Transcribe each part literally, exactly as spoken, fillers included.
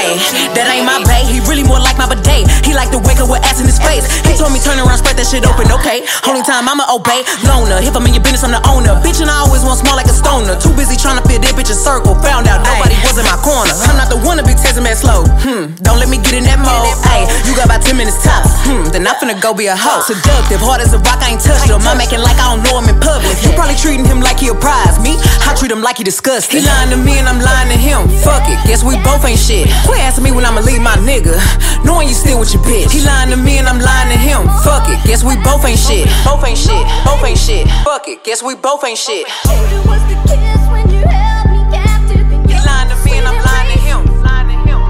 Ayy, that ain't my bae. He really more like my bidet. He like to wake up with ass in his face. He told me turn around, spread that shit open, okay. Only time I'ma obey, loner. If I'm in your business, I'm the owner. Bitch, and I always want small like a stoner. Too busy trying to fit that bitch in circle. Found out nobody was in my corner. I'm not the one to be testing that slow. Hmm, don't let me get in that mode. Ayy, you got about ten minutes tops. Hmm, then I'm finna go be a hoe. Seductive, hard as a rock, I ain't touched him. I'm acting like I don't know him in public. You probably treating him like he a prize. Me, I treat him like he disgusting. He lying to me and I'm lying to him. Fuck it, guess we both ain't shit. Quit asking me when I'ma leave my nigga, knowing you still with your bitch. He lying to me and I'm lying to him. Fuck it, guess we both ain't shit. Both ain't shit, both ain't shit. Fuck it, guess we both ain't shit. It was the kiss when you held me captive. He lying to me and I'm lying to him. Lying to him.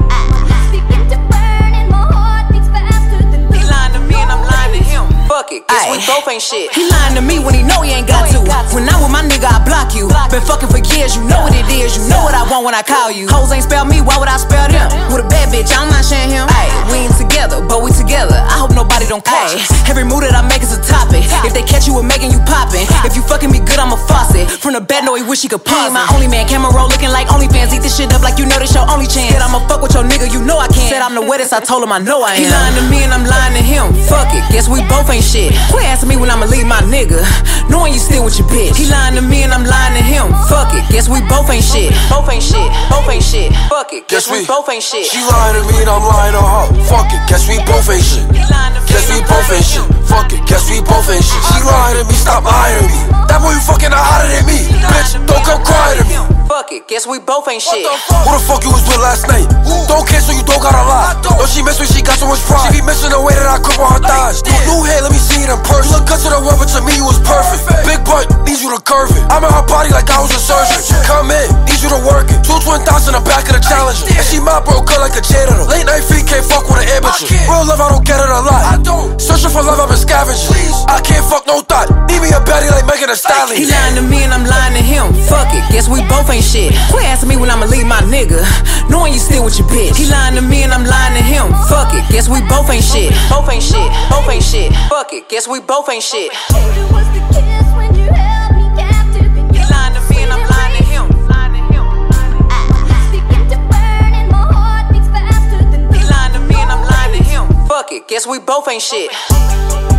Begin to burn and my heart beats faster than He lying to me and I'm lying to him. Fuck it, guess we both ain't shit. He lying to me when he know he ain't got to. When I'm with my nigga, I block you. Been fucking for years, you know what it is. You know what I want when I call you. Hoes ain't spell me, why would I spell them? With a bad bitch, I'm not sharing him. Ay, we ain't together, but we together. I hope nobody don't catch us. Every move that I make is a topic. If they catch you with making you poppin'. If you fucking me good, I'm a faucet. From the bed, no, he wish he could pause. He ain't my only man, camera roll looking like OnlyFans. Eat this shit up like you know this your only chance. Said I'ma fuck with your nigga, you know I can. Said I'm the wettest, I told him I know I am. He lying to me and I'm lying to him. Fuck it, guess we both ain't shit. Quit asking me when I'ma leave my nigga, knowing you still with your bitch. He lying to me and I'm lying to him. Fuck it, guess we both ain't shit. Both ain't shit, both ain't shit. Fuck it, guess we both ain't shit. She lying to me and I'm lying to her. Fuck it, guess we both ain't shit. Guess we both ain't shit. Fuck it, guess we both ain't shit. She lying to me, stop lying to me. That boy you fucking are hotter than me. Bitch, don't come cry to me. Fuck it, guess we both ain't shit. Who the fuck you was with last night? Don't care so you don't gotta lie. Oh, she miss me, she got so much pride. She be missing the way that I grip on her thighs. New, new hair, let me see it in person. Look good to the world, but to me you was perfect. Big butt, needs you to curve it. I'm in her body like I was a surgeon. Come in, need you to work it. Two twin thoughts in the back of the Challenger. And she my bro, cut like a janitor. Late night feet can't fuck with an amateur. Real love, I don't get it a lot. I don't. Searching for love, I've been scavenging. I can't fuck no thought. Need me a baddie like Megan Thee Stallion. He lying to me and I'm lying to him. Fuck it, guess we both ain't shit. Quit asking me when I'ma leave my nigga, knowing you still with your bitch. He lying to me and I'm lying to him. Fuck it, guess we both ain't shit. Both ain't shit, both ain't shit. Fuck it, guess we both ain't shit. It was the kiss when you held me captive. He lying to me and I'm lying to him. Lying to him. Begin to burn and my heart beats faster than He lying to me and I'm lying to him. Fuck it, guess we both ain't shit.